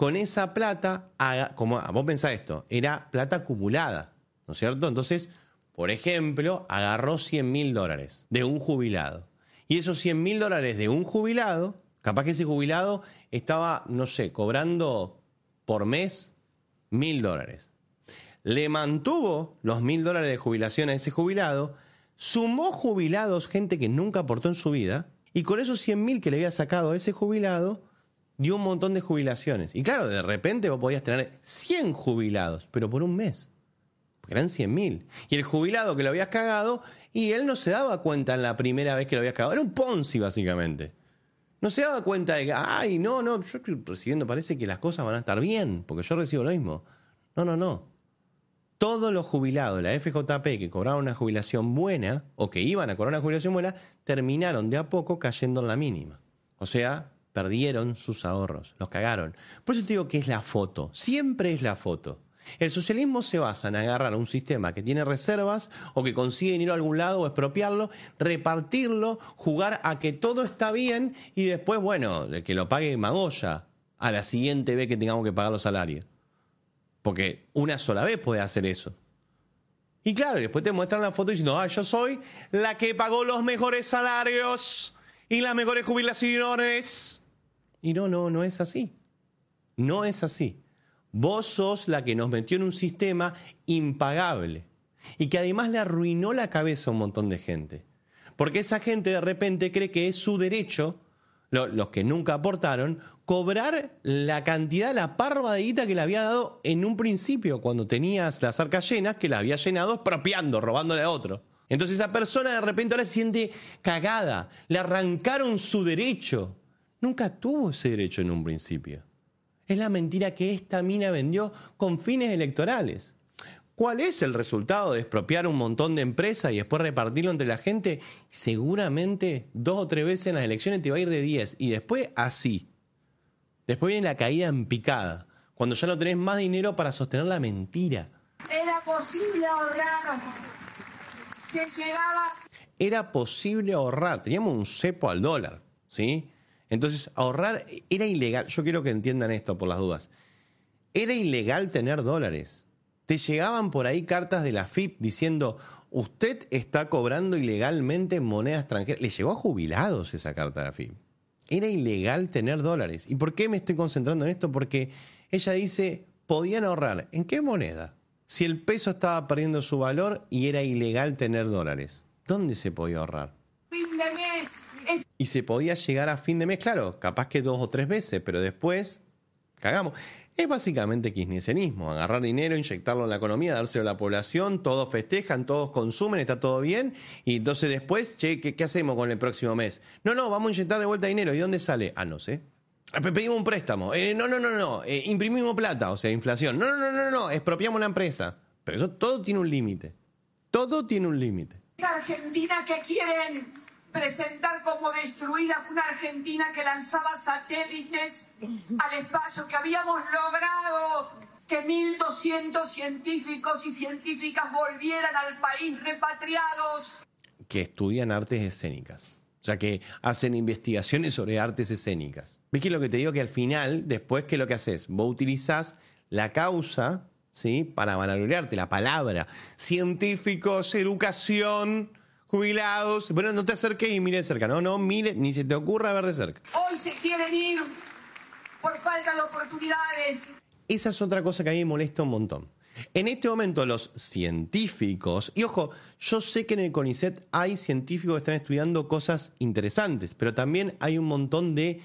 con esa plata, como vos pensás esto, era plata acumulada, ¿no es cierto? Entonces, por ejemplo, agarró $100.000 de un jubilado. Y esos $100.000 de un jubilado, capaz que ese jubilado estaba, no sé, cobrando por mes $1.000. Le mantuvo los $1.000 de jubilación a ese jubilado, sumó jubilados, gente que nunca aportó en su vida, y con esos 100.000 que le había sacado a ese jubilado, dio un montón de jubilaciones. Y claro, de repente vos podías tener 100 jubilados, pero por un mes. Porque eran 100.000. Y el jubilado que lo habías cagado, y él no se daba cuenta en la primera vez que lo habías cagado. Era un Ponzi, básicamente. No se daba cuenta de que, ay, no, yo estoy recibiendo, parece que las cosas van a estar bien, porque yo recibo lo mismo. No. Todos los jubilados de la FJP que cobraban una jubilación buena, o que iban a cobrar una jubilación buena, terminaron de a poco cayendo en la mínima. O sea, perdieron sus ahorros, los cagaron. Por eso te digo que es la foto, siempre es la foto. El socialismo se basa en agarrar un sistema que tiene reservas o que consigue dinero a algún lado o expropiarlo, repartirlo, jugar a que todo está bien y después, bueno, el que lo pague Magoya a la siguiente vez que tengamos que pagar los salarios. Porque una sola vez puede hacer eso. Y claro, después te muestran la foto diciendo, yo soy la que pagó los mejores salarios y las mejores jubilaciones. Y no es así. No es así. Vos sos la que nos metió en un sistema impagable y que además le arruinó la cabeza a un montón de gente. Porque esa gente de repente cree que es su derecho, los que nunca aportaron, cobrar la cantidad, la parva de guita que le había dado en un principio, cuando tenías las arcas llenas, que la había llenado expropiando, robándole a otro. Entonces esa persona de repente ahora se siente cagada, le arrancaron su derecho. Nunca tuvo ese derecho en un principio. Es la mentira que esta mina vendió con fines electorales. ¿Cuál es el resultado de expropiar un montón de empresas y después repartirlo entre la gente? Seguramente 2 o 3 veces en las elecciones te va a ir de 10 y después así. Después viene la caída en picada, cuando ya no tenés más dinero para sostener la mentira. Era posible ahorrar. Se llegaba. Era posible ahorrar. Teníamos un cepo al dólar, ¿sí? Entonces, ahorrar era ilegal. Yo quiero que entiendan esto por las dudas. Era ilegal tener dólares. Te llegaban por ahí cartas de la AFIP diciendo, usted está cobrando ilegalmente en moneda extranjera. Le llegó a jubilados esa carta de la AFIP. Era ilegal tener dólares. ¿Y por qué me estoy concentrando en esto? Porque ella dice, podían ahorrar. ¿En qué moneda? Si el peso estaba perdiendo su valor y era ilegal tener dólares. ¿Dónde se podía ahorrar? Fin de mes. Y se podía llegar a fin de mes, claro, capaz que 2 o 3 veces, pero después cagamos. Es básicamente kirchnerismo, agarrar dinero, inyectarlo en la economía, dárselo a la población, todos festejan, todos consumen, está todo bien, y entonces después, ¿qué hacemos con el próximo mes? No, vamos a inyectar de vuelta dinero, ¿y dónde sale? No sé. Pedimos un préstamo. No, imprimimos plata, o sea, inflación. No, expropiamos la empresa. Pero eso todo tiene un límite. Todo tiene un límite. Esa Argentina que quieren presentar como destruida, una Argentina que lanzaba satélites al espacio, que habíamos logrado que 1.200 científicos y científicas volvieran al país repatriados. Que estudian artes escénicas. O sea, que hacen investigaciones sobre artes escénicas. ¿Ves que lo que te digo? Que al final, después, ¿qué es lo que haces? Vos utilizás la causa, ¿sí?, para vanagloriarte, la palabra. Científicos, educación, jubilados. Bueno, no te acerques y mire de cerca. No, mire, ni se te ocurra ver de cerca. Hoy se quieren ir por falta de oportunidades. Esa es otra cosa que a mí me molesta un montón. En este momento los científicos, y ojo, yo sé que en el CONICET hay científicos que están estudiando cosas interesantes, pero también hay un montón de,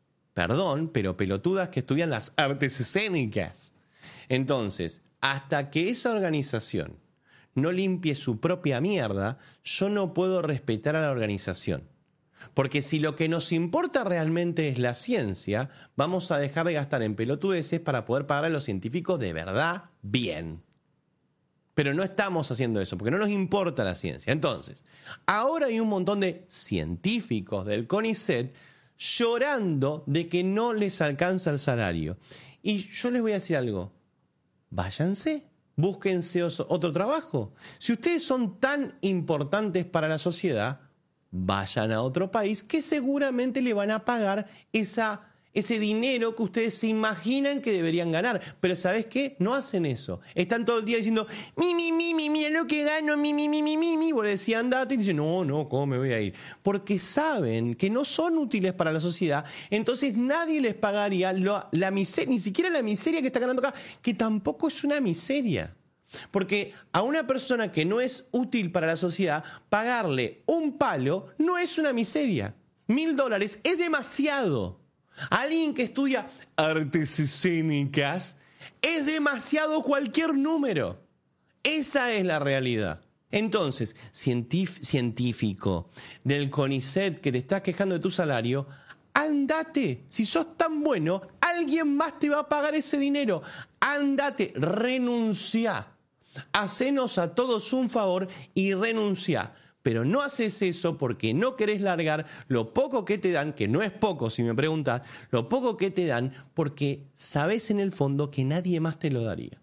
pero pelotudas que estudian las artes escénicas. Entonces, hasta que esa organización no limpie su propia mierda, yo no puedo respetar a la organización. Porque si lo que nos importa realmente es la ciencia, vamos a dejar de gastar en pelotudeces para poder pagar a los científicos de verdad bien. Pero no estamos haciendo eso, porque no nos importa la ciencia. Entonces, ahora hay un montón de científicos del CONICET llorando de que no les alcanza el salario. Y yo les voy a decir algo. Váyanse. Búsquense otro trabajo. Si ustedes son tan importantes para la sociedad, vayan a otro país que seguramente le van a pagar esa ese dinero que ustedes se imaginan que deberían ganar. Pero ¿sabes qué? No hacen eso. Están todo el día diciendo, mira lo que gano, mi. Vos le decís, andate, y dicen, no, ¿cómo me voy a ir? Porque saben que no son útiles para la sociedad, entonces nadie les pagaría la miseria, ni siquiera la miseria que está ganando acá, que tampoco es una miseria. Porque a una persona que no es útil para la sociedad, pagarle un palo no es una miseria. $1.000 es demasiado. Alguien que estudia artes escénicas es demasiado cualquier número. Esa es la realidad. Entonces, científico del CONICET que te estás quejando de tu salario, andate. Si sos tan bueno, alguien más te va a pagar ese dinero. Andate, renuncia. Hacenos a todos un favor y renuncia. Pero no haces eso porque no querés largar lo poco que te dan, que no es poco si me preguntás, lo poco que te dan porque sabés en el fondo que nadie más te lo daría.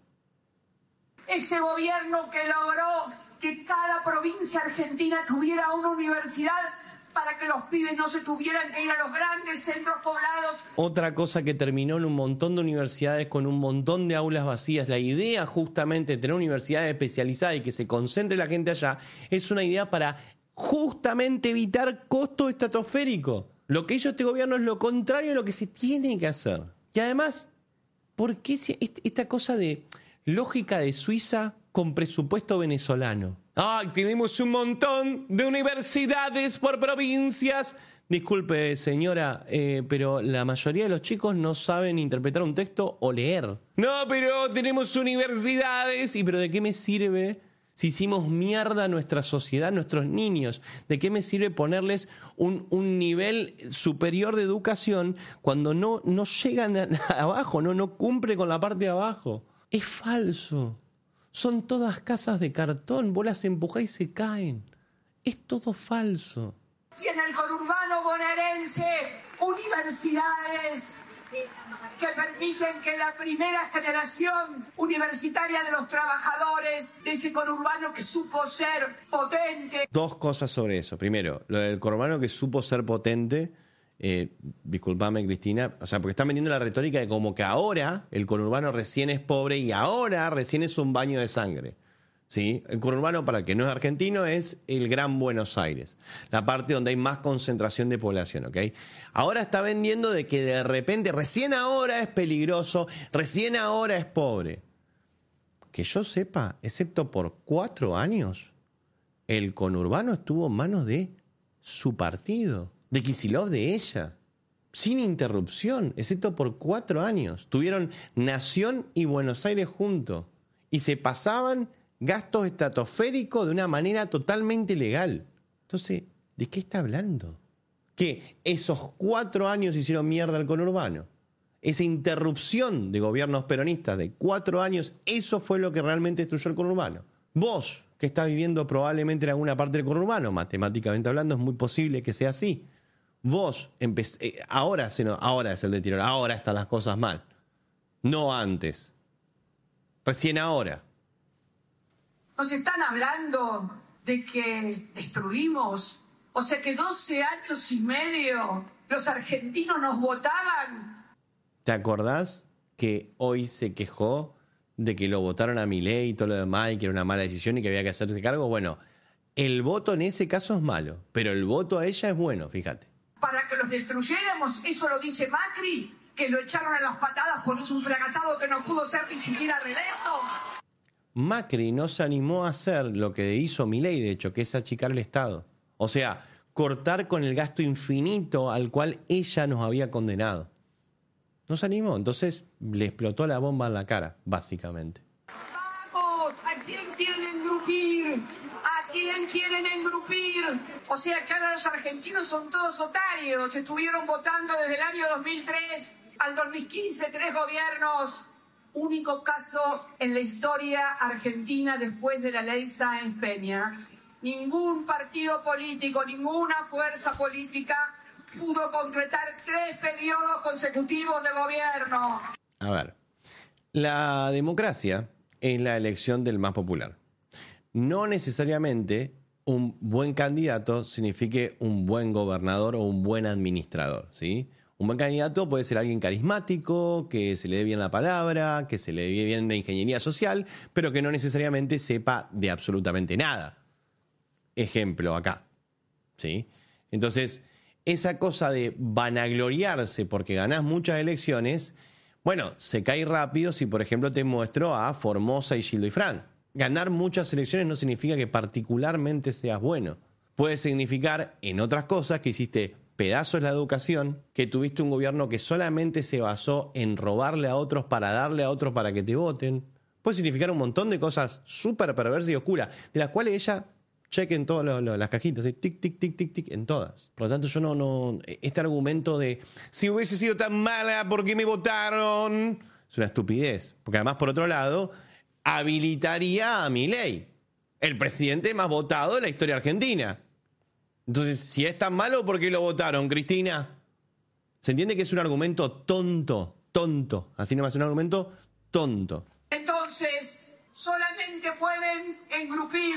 Ese gobierno que logró que cada provincia argentina tuviera una universidad para que los pibes no se tuvieran que ir a los grandes centros poblados. Otra cosa que terminó en un montón de universidades con un montón de aulas vacías. La idea justamente de tener universidades especializadas y que se concentre la gente allá es una idea para justamente evitar costo estratosférico. Lo que hizo este gobierno es lo contrario de lo que se tiene que hacer. Y además, ¿por qué esta cosa de lógica de Suiza con presupuesto venezolano? ¡Ay, tenemos un montón de universidades por provincias! Disculpe, señora, pero la mayoría de los chicos no saben interpretar un texto o leer. No, pero tenemos universidades. ¿Y pero de qué me sirve si hicimos mierda a nuestra sociedad, nuestros niños? ¿De qué me sirve ponerles un nivel superior de educación cuando no llegan abajo, no cumple con la parte de abajo? Es falso. Son todas casas de cartón, vos las empujás y se caen. Es todo falso. Y en el conurbano bonaerense, universidades que permiten que la primera generación universitaria de los trabajadores de ese conurbano que supo ser potente. Dos cosas sobre eso. Primero, lo del conurbano que supo ser potente. Disculpame, Cristina, o sea, porque están vendiendo la retórica de como que ahora el conurbano recién es pobre y ahora recién es un baño de sangre, ¿sí? El conurbano, para el que no es argentino, es el Gran Buenos Aires, la parte donde hay más concentración de población, ¿ok? Ahora está vendiendo de que de repente, recién ahora es peligroso, recién ahora es pobre. Que yo sepa, excepto por 4 años, el conurbano estuvo en manos de su partido, de Kicillof, de ella, sin interrupción, excepto por 4 años. Tuvieron Nación y Buenos Aires juntos y se pasaban gastos estratosféricos de una manera totalmente legal. Entonces, ¿de qué está hablando? Que esos 4 años hicieron mierda al conurbano. Esa interrupción de gobiernos peronistas de 4 años, eso fue lo que realmente destruyó el conurbano. Vos, que estás viviendo probablemente en alguna parte del conurbano, matemáticamente hablando, es muy posible que sea así. Vos, ahora es el deterioro, ahora están las cosas mal. No antes. Recién ahora. Nos están hablando de que destruimos, o sea que 12 años y medio los argentinos nos votaban. ¿Te acordás que hoy se quejó de que lo votaron a Milei y todo lo demás y que era una mala decisión y que había que hacerse cargo? Bueno, el voto en ese caso es malo, pero el voto a ella es bueno, fíjate. Para que los destruyéramos, eso lo dice Macri, que lo echaron a las patadas porque es un fracasado que no pudo ser ni siquiera reelecto. Macri no se animó a hacer lo que hizo Milei, de hecho, que es achicar el Estado. O sea, cortar con el gasto infinito al cual ella nos había condenado. No se animó, entonces le explotó la bomba en la cara, básicamente. ¡Vamos! ¿A quién quieren engrupir? ¿A quién quieren engrupir? O sea que ahora los argentinos son todos otarios. Estuvieron votando desde el año 2003 al 2015, 3 gobiernos. Único caso en la historia argentina después de la ley Sáenz Peña. Ningún partido político, ninguna fuerza política pudo concretar 3 periodos consecutivos de gobierno. A ver, la democracia es la elección del más popular. No necesariamente un buen candidato signifique un buen gobernador o un buen administrador, ¿sí? Un buen candidato puede ser alguien carismático, que se le dé bien la palabra, que se le dé bien la ingeniería social, pero que no necesariamente sepa de absolutamente nada. Ejemplo acá, ¿sí? Entonces, esa cosa de vanagloriarse porque ganás muchas elecciones, bueno, se cae rápido si, por ejemplo, te muestro a Formosa y Gildo y Fran. Ganar muchas elecciones no significa que particularmente seas bueno. Puede significar, en otras cosas, que hiciste pedazos de la educación, que tuviste un gobierno que solamente se basó en robarle a otros para darle a otros para que te voten. Puede significar un montón de cosas súper perversas y oscuras, de las cuales ella cheque en todas las cajitas, ¿sí? Tic, tic, tic, tic, tic, en todas. Por lo tanto, yo no este argumento de si hubiese sido tan mala, ¿por qué me votaron? Es una estupidez. Porque además, por otro lado, habilitaría a Milei, el presidente más votado de la historia argentina. Entonces, si es tan malo, ¿por qué lo votaron, Cristina? ¿Se entiende que es un argumento tonto? Así nomás, es un argumento tonto. Entonces, solamente pueden engrupir.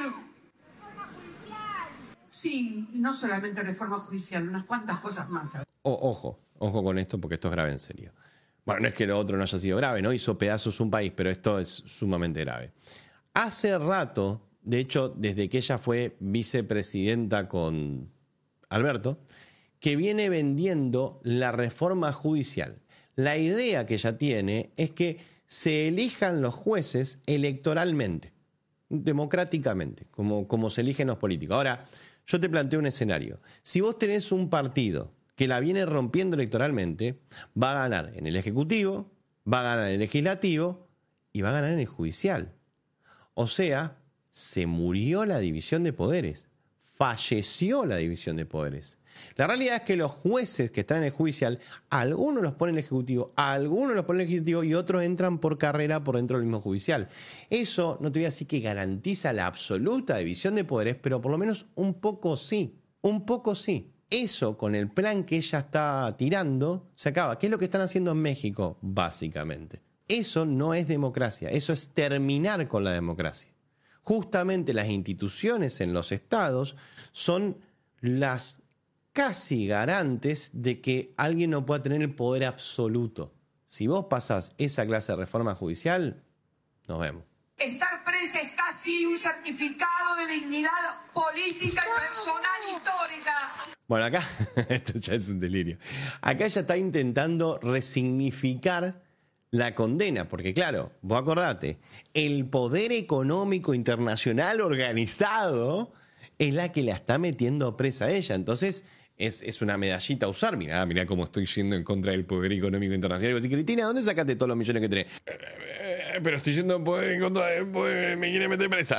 Sí, y no solamente reforma judicial, unas cuantas cosas más. Ojo con esto, porque esto es grave en serio. Bueno, no es que lo otro no haya sido grave, ¿no? Hizo pedazos un país, pero esto es sumamente grave. Hace rato, de hecho, desde que ella fue vicepresidenta con Alberto, que viene vendiendo la reforma judicial. La idea que ella tiene es que se elijan los jueces electoralmente, democráticamente, como se eligen los políticos. Ahora, yo te planteo un escenario. Si vos tenés un partido que la viene rompiendo electoralmente, va a ganar en el Ejecutivo, va a ganar en el Legislativo y va a ganar en el Judicial. O sea, se murió la división de poderes, falleció la división de poderes. La realidad es que los jueces que están en el Judicial, algunos los ponen en el Ejecutivo, algunos los ponen en el Legislativo y otros entran por carrera por dentro del mismo Judicial. Eso no te voy a decir que garantiza la absoluta división de poderes, pero por lo menos un poco sí. Eso, con el plan que ella está tirando, se acaba. ¿Qué es lo que están haciendo en México, básicamente? Eso no es democracia, eso es terminar con la democracia. Justamente las instituciones en los estados son las casi garantes de que alguien no pueda tener el poder absoluto. Si vos pasás esa clase de reforma judicial, nos vemos. Estar presa es casi un certificado de dignidad política y personal histórica. Bueno, acá, esto ya es un delirio. Acá ella está intentando resignificar la condena, porque claro, vos acordate, el poder económico internacional organizado es la que la está metiendo presa a ella. Entonces, es una medallita a usar. Mirá cómo estoy yendo en contra del poder económico internacional. Y vos decís, Cristina, ¿dónde sacaste todos los millones que tenés? Pero estoy yendo en contra del poder, me quiere meter presa.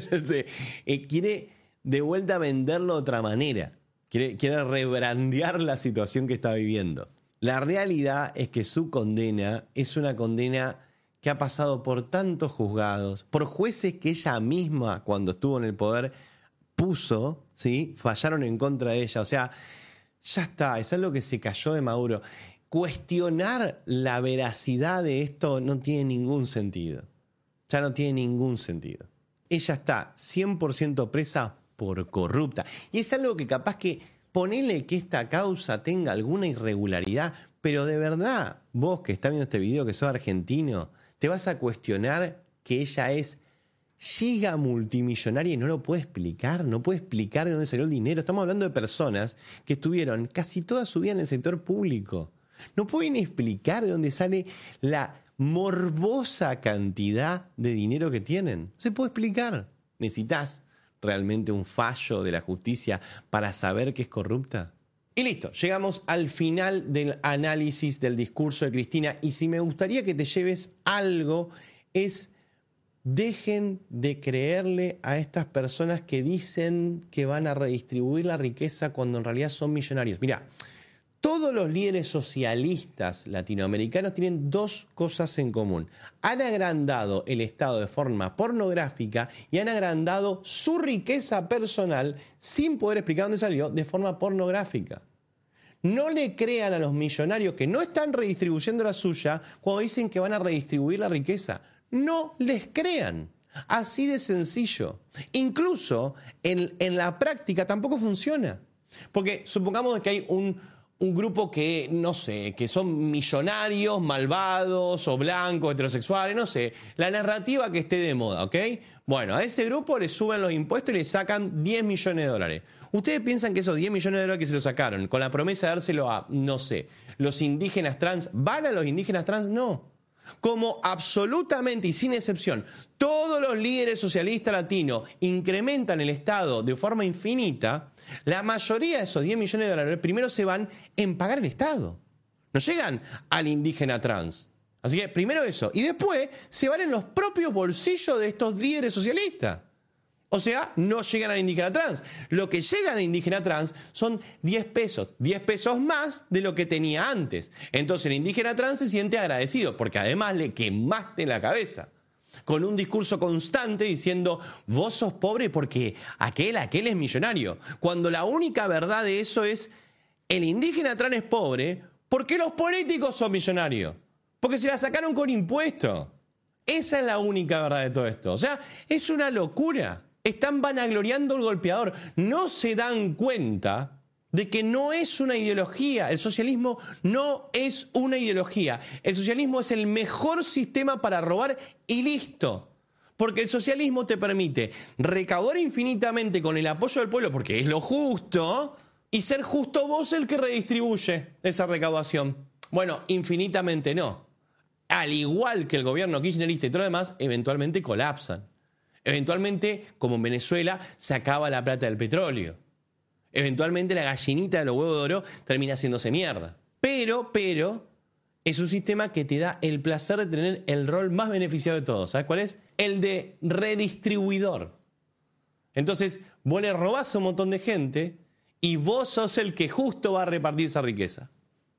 Quiere de vuelta venderlo de otra manera. Quiere rebrandear la situación que está viviendo. La realidad es que su condena es una condena que ha pasado por tantos juzgados, por jueces que ella misma, cuando estuvo en el poder, puso, ¿sí? Fallaron en contra de ella. O sea, ya está, es algo que se cayó de Maduro. Cuestionar la veracidad de esto no tiene ningún sentido. Ya no tiene ningún sentido. Ella está 100% presa por corrupta. Y es algo que capaz que ponele que esta causa tenga alguna irregularidad, pero de verdad, vos que estás viendo este video, que sos argentino, te vas a cuestionar que ella es giga multimillonaria y no lo puede explicar, no puede explicar de dónde salió el dinero. Estamos hablando de personas que estuvieron casi toda su vida en el sector público. No pueden explicar de dónde sale la morbosa cantidad de dinero que tienen. No se puede explicar. Necesitas realmente un fallo de la justicia para saber que es corrupta. Y listo, llegamos al final del análisis del discurso de Cristina. Y si me gustaría que te lleves algo, es: dejen de creerle a estas personas que dicen que van a redistribuir la riqueza cuando en realidad son millonarios. Mirá, todos los líderes socialistas latinoamericanos tienen dos cosas en común. Han agrandado el Estado de forma pornográfica y han agrandado su riqueza personal sin poder explicar dónde salió de forma pornográfica. No le crean a los millonarios que no están redistribuyendo la suya cuando dicen que van a redistribuir la riqueza. No les crean. Así de sencillo. Incluso en la práctica tampoco funciona. Porque supongamos que hay un grupo que, no sé, que son millonarios, malvados o blancos, heterosexuales, no sé, la narrativa que esté de moda, ¿ok? Bueno, a ese grupo le suben los impuestos y le sacan 10 millones de dólares. ¿Ustedes piensan que esos 10 millones de dólares que se los sacaron, con la promesa de dárselo a, no sé, los indígenas trans, van a los indígenas trans? No. Como absolutamente y sin excepción, todos los líderes socialistas latinos incrementan el Estado de forma infinita, la mayoría de esos 10 millones de dólares primero se van en pagar el Estado. No llegan al indígena trans. Así que primero eso. Y después se van en los propios bolsillos de estos líderes socialistas. O sea, no llegan al indígena trans. Lo que llega al indígena trans son 10 pesos. 10 pesos más de lo que tenía antes. Entonces el indígena trans se siente agradecido porque además le quemaste la cabeza. Con un discurso constante diciendo, vos sos pobre porque aquel es millonario. Cuando la única verdad de eso es, el indígena trans es pobre porque los políticos son millonarios. Porque se la sacaron con impuestos. Esa es la única verdad de todo esto. O sea, es una locura. Están vanagloriando al golpeador. No se dan cuenta de que no es una ideología. El socialismo no es una ideología. El socialismo es el mejor sistema para robar y listo. Porque el socialismo te permite recaudar infinitamente con el apoyo del pueblo, porque es lo justo, y ser justo vos el que redistribuye esa recaudación. Bueno, infinitamente no. Al igual que el gobierno kirchnerista y todo lo demás, eventualmente colapsan. Eventualmente, como en Venezuela, se acaba la plata del petróleo. Eventualmente la gallinita de los huevos de oro termina haciéndose mierda. Pero, es un sistema que te da el placer de tener el rol más beneficiado de todos. ¿Sabes cuál es? El de redistribuidor. Entonces, vos le robás a un montón de gente y vos sos el que justo va a repartir esa riqueza.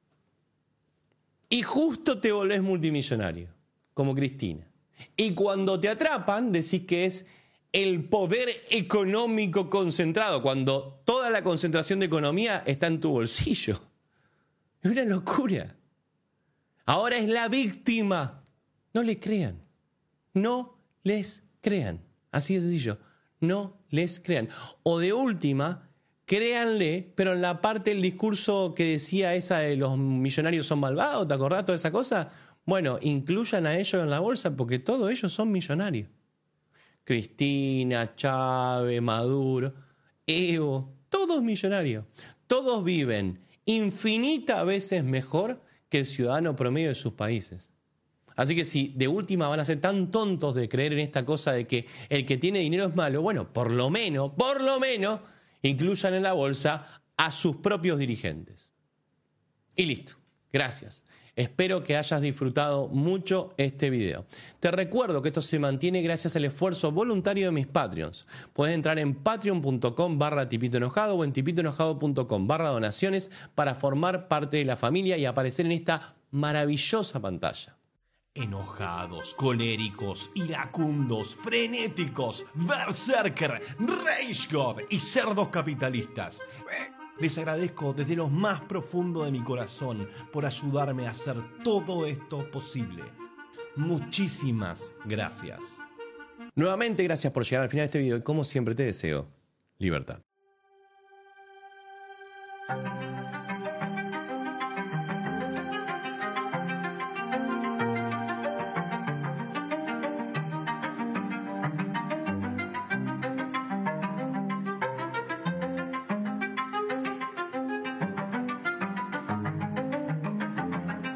Y justo te volvés multimillonario, como Cristina. Y cuando te atrapan, decís que es el poder económico concentrado, cuando toda la concentración de economía está en tu bolsillo. Es una locura. Ahora es la víctima. No le crean. No les crean. Así de sencillo. No les crean. O de última, créanle, pero en la parte del discurso que decía esa de los millonarios son malvados, ¿te acordás toda esa cosa? Bueno, incluyan a ellos en la bolsa porque todos ellos son millonarios. Cristina, Chávez, Maduro, Evo, todos millonarios. Todos viven infinitas veces mejor que el ciudadano promedio de sus países. Así que si de última van a ser tan tontos de creer en esta cosa de que el que tiene dinero es malo, bueno, por lo menos, incluyan en la bolsa a sus propios dirigentes. Y listo. Gracias. Espero que hayas disfrutado mucho este video. Te recuerdo que esto se mantiene gracias al esfuerzo voluntario de mis Patreons. Puedes entrar en patreon.com/tipitoenojado o en tipitoenojado.com/donaciones para formar parte de la familia y aparecer en esta maravillosa pantalla. Enojados, coléricos, iracundos, frenéticos, berserker, rage god y cerdos capitalistas. Les agradezco desde lo más profundo de mi corazón por ayudarme a hacer todo esto posible. Muchísimas gracias. Nuevamente, gracias por llegar al final de este video y como siempre te deseo libertad.